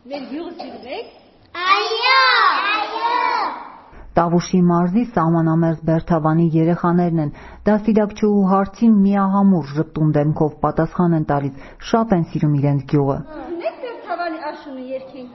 Մեր գյուղը սիրում եք։ Այո։ Տավուշի մարզի սահմանամերձ Բերթավանի երեխաներն են դաստիարակչուհու հարցին միահամուռ ժպտուն դեմքով պատասխան են տալիս, շատ են սիրում իրենց գյուղը։ Ունեք Բերթավանի աշունը երգենք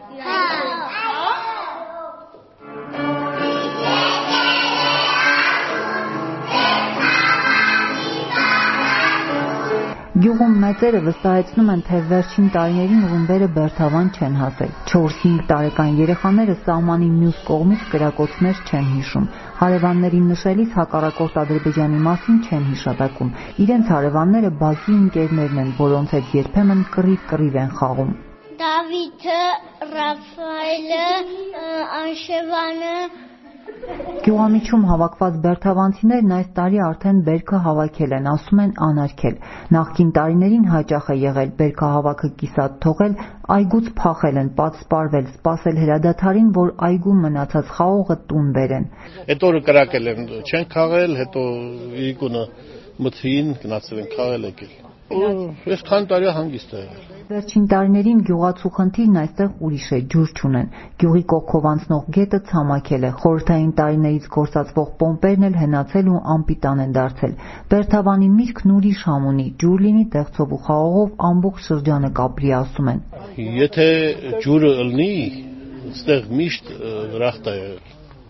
Գյուղում մեծերը վստահեցնում են, թե վերջին տարիներին ռումբերը Բերթավան չեն հասել։ 4-5 տարեկան երեխաները սահմանի մյուս կողմից կրակոցներ չեն հիշում։ Հարևաններին նշելիս հակառակորդ Ադրբեջանի մասին չեն հիշատակում։ Իրենց հարևանները բակի ընկերներն են, որոնց հետ երբեմն կռիվ են խաղում։ Դավիթը, Ռաֆայելը, Անշևանը։ Գյուղամիջում հավաքված բերթավանցիներն այս տարի արդեն բերքը հավաքել են, ասում են անարգել։ Նախկին տարիներին հաճախ է եղել բերքահավաքը կիսատ թողել, այգուց փախել են, պատսպարվել, սպասել հրադադարին, որ այգում մնացած խաղողը տուն բերեն։ Այդ օրը կրակել են, չեն խաղել, հետո իրիկունը մթին, գնացել են խաղել եկել։ Ես քանի տարի հանգիստ է եղել։ Վերջին տարիներին գյուղացու խնդիրն այստեղ ուրիշ է, ջուր չունեն։ Գյուղի կողքով անցնող գետը ցամաքել է, խորհրդային տարիներից գործածվող պոմպերն էլ հնացել ու անպիտան են դարձել։ Բերթավանի միրգն ուրիշ համ ունի, ջուր լինի տեղցով ու խաղողով ամբողջ շրջանը կապրի, ասում են։ Եթե ջուրը ըլնի, այստեղ միշտ դրախտ է եղել։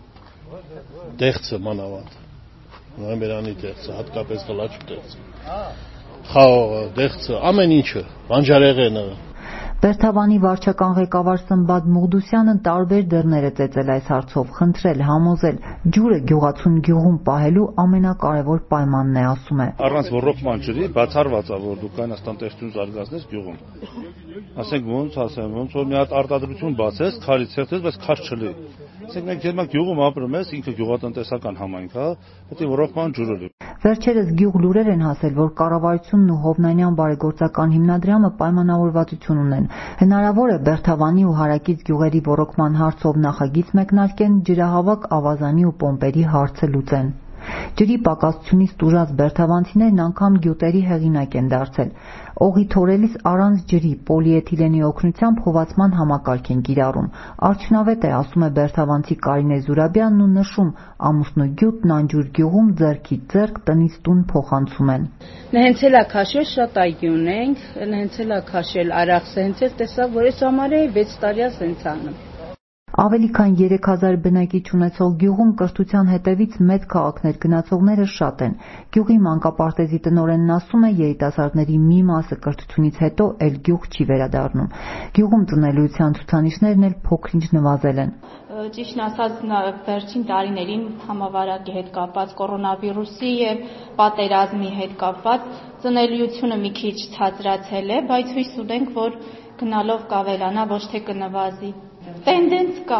Դեղցը մանավանդ։ Նոյեմբերանի դեղցը, հատկապես գլաչ դեղցը։ Խաղողը, դեղցը, ամեն ինչը, բանջարեղենը։ Բերթավանի վարչական ղեկավար Սմբատ Մուղդուսյանը տարբեր դռներ է ծեծել այս հարցով, խնդրել, համոզել, ջուրը գյուղացուն գյուղում պահելու ամենակարևոր պայմանն է, ասում է։ Առանց ոռոգման ջրի բացառված է, որ դու կանաստան տեսություն զարգացնես գյուղում։ Ասենք ոնց ասեմ, ոնց որ մի հատ արտադրություն բացես, քարից ցեղտես, բայց քար չլի։ Ասենք մենք երբ գյուղում ապրում ես, ինքը գյուղատնտեսական համայնք է, դա ոռոգման ջուրը լի։ Վերջերս գյուղ լուրեր են հասել, որ կառավարությունն ու Հովնանյան բարեգործական հիմնադրամը պայմանավորվածություն ունեն։ Հնարավոր է Բերթավանի ու հարակից գյուղերի ոռոգման հարցով նախագիծ մեկնարկեն, ջրահավաք ավազանի ու պոմպերի հարցը լուծեն։ Ջրի պակասությունից տուժած բերթավանցիներն անգամ գյուտերի հեղինակ են դարձել։ Օղի թորելիս առանց ջրի պոլիէթիլենի օգնությամբ հովացման համակարգ են կիրառում։ Արդյունավետ է, ասում է բերթավանցի Կարինե Զուրաբյանն ու նշում, ամուսնու գյուտն անջուր գյուղում ձեռքից ձեռք տնից տուն փոխանցում են։ Հենց էլ է քաշել, շատ այգի ունենք, հենց էլ է քաշել Արաքսը, հենց էլ տեսավ, որ այս համարը 6 տարի է սենց անում։ Ավելի քան 3000 բնակիչ ունեցող գյուղում կրթության հետևից մեծ քաղաքներ գնացողները շատ են։ Գյուղի մանկապարտեզի տնօրենն ասում է, երիտասարդների մի մասը կրթությունից հետո էլ գյուղ չի վերադառնում։ Գյուղում ծնելիության ցուցանիշներն էլ փոքր-ինչ նվազել են։ Ճիշտն ասած, վերջին տարիներին համավարակի հետ կապված, կորոնավիրուսի եւ պատերազմի հետ կապված ծնելիությունը մի քիչ ցածրացել է, բայց հույս ունենք, որ գնալով կավելանա, ոչ թե կնվազի։ Տենդենս կա։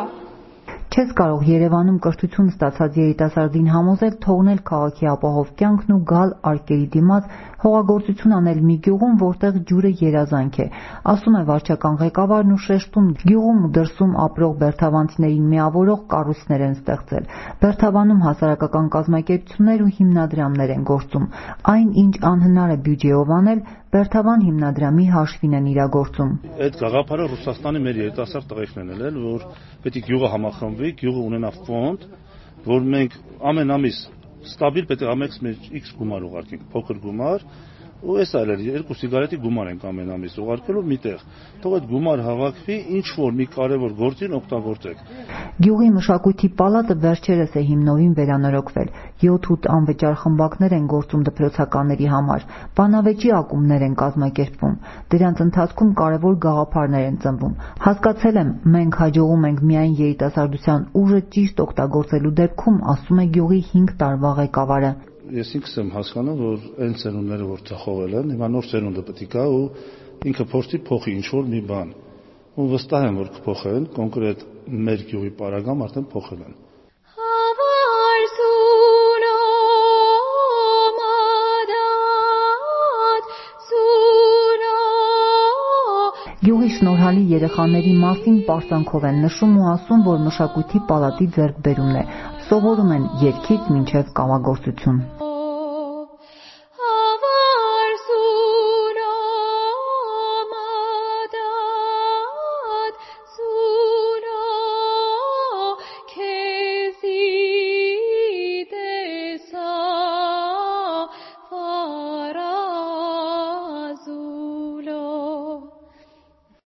Չես կարող Երևանում կրթություն ստացած երիտասարդին համոզել թողնել քաղաքի ապահով կյանքն ու գալ արկերի դիմաց հողագործություն անել մի գյուղում, որտեղ ջուրը երազանք է, ասում է վարչական ղեկավարն ու շեշտում, գյուղում ու դրսում ապրող բերթավանցիներին միավորող կառույցներ են ստեղծել։ Բերթավանում հասարակական կազմակերպություններ ու հիմնադրամներ են գործում։ Այն, ինչ անհնար է բյուջեով անել, Բերթավան հիմնադրամի հաշվին են իրագործում։ Այդ գաղափարը Ռուսաստանի մեր երիտասարդ տղեկներն են, որ պետք է գյուղը համախմբվի, գյուղը ունենա ֆոնդ, որ մենք ամեն ամիս ստաբիլ պետք է ամեքս մեր X գումար ուղարկենք, փոքր գումար, ու այս այլեր 2 սիգարետի գումար ենք ամեն ամիս ուղարկելու միտեղ։ Թող այդ գումար հավաքվի, ինչ որ մի կարևոր գործին օգտագործեք։ Գյուղի մշակույթի պալատը վերջերս է հիմնովին վերանորոգվել։ 7-8 անվճար խմբակներ են գործում դպրոցականների համար։ Բանավեճի ակումբներ են կազմակերպվում։ Դրանց ընթացքում կարևոր գաղափարներ են ծնվում։ Հասկացել եմ, մենք հաջողում ենք միայն երիտասարդության ուժը ճիշտ օգտագործելու դեպքում, ասում է գյուղի 5 տարվա ղեկավարը։ Ես ինքս եմ հասկանում, որ այն ծերունները, որ ծախողել են, հիմա նոր ծերունդը պետք է գա ու ինքը փորձի փոխի ինչ-որ մի բան։ Ու վստահ եմ, որ կփոխեն, կոնկրետ մեր գյուղի պարագամ արդեն փոխել են։ Գյուղի շնորհալի երեխաների մասին պարծանքով են նշում ու ասում, որ մշակույթի պալատի ձեռքբերումն է։ Սովորում են երգից մինչև կամագործություն։